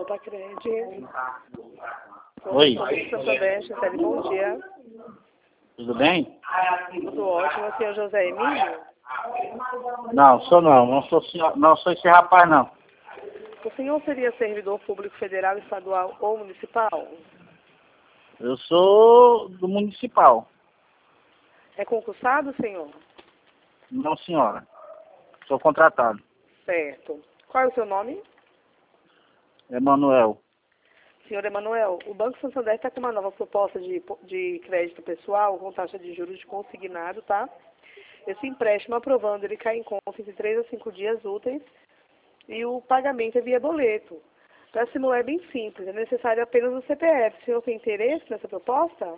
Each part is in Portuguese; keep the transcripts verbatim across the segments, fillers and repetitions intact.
Tacredi. Oi. Santander, Gisele, bom dia. Tudo bem? Tudo ótimo. O senhor José Emílio? Não, sou não. Não sou, senhor, não sou esse rapaz, não. O senhor seria servidor público federal, estadual ou municipal? Eu sou do municipal. É concursado, senhor? Não, senhora. Sou contratado. Certo. Qual é o seu nome? Emanuel. Senhor Emanuel, o Banco Santander está com uma nova proposta de, de crédito pessoal com taxa de juros de consignado, tá? Esse empréstimo, aprovando, ele cai em conta entre três a cinco dias úteis e o pagamento é via boleto. Para simular é bem simples, é necessário apenas o C P F. O senhor tem interesse nessa proposta?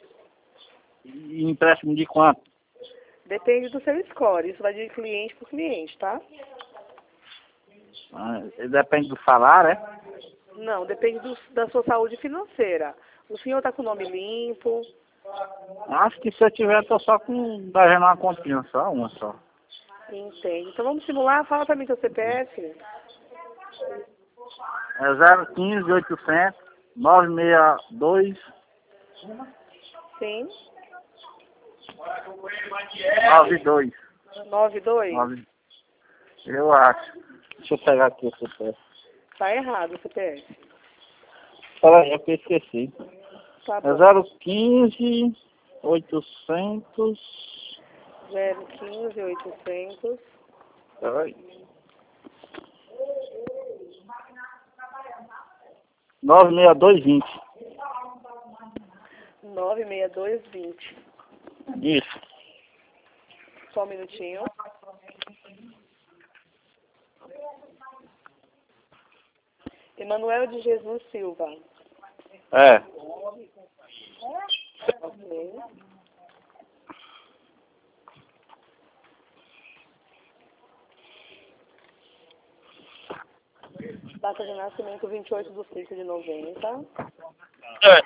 E empréstimo de quanto? Depende do seu score, isso vai de cliente por cliente, tá? Ah, depende do salário, é? Não, depende do, da sua saúde financeira. O senhor está com o nome limpo? Acho que se eu tiver, tô só com devendo uma continha, só uma só. Entende. Então vamos simular? Fala para mim seu C P F. É zero um cinco oitocentos nove seis dois Sim. nove dois. nove dois? nove. Eu acho. Deixa eu pegar aqui o C P F. Tá errado o C P F. Peraí, é que eu esqueci. Tá É bom. zero um cinco oitocentos. zero um cinco oitocentos. Peraí. nove seis dois dois zero. nove seis dois vinte. Isso. Só um minutinho. Emanuel de Jesus Silva. É. Ok. Data de nascimento vinte e oito de cinco de noventa. É.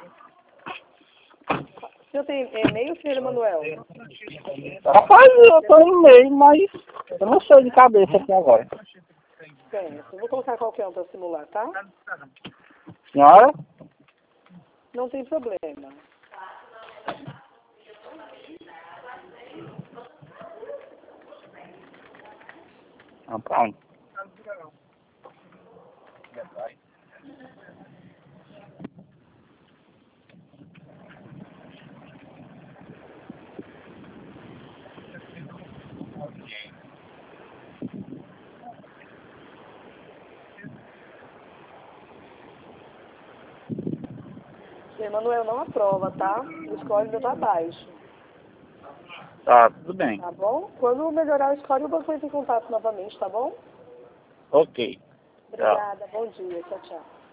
O senhor tem e-mail, senhor Emanuel? Rapaz, eu tô em meio, mas eu não sei de cabeça aqui agora. Certo. Eu vou colocar qualquer um para simular, tá? Senhora? Não tem problema. Não, pronto. Senhor Emanuel não aprova, tá? O score ainda tá baixo. Tá, tudo bem. Tá bom? Quando melhorar o score, o banco entra em contato novamente, tá bom? Ok. Tchau. Obrigada. Bom dia. Tchau, tchau.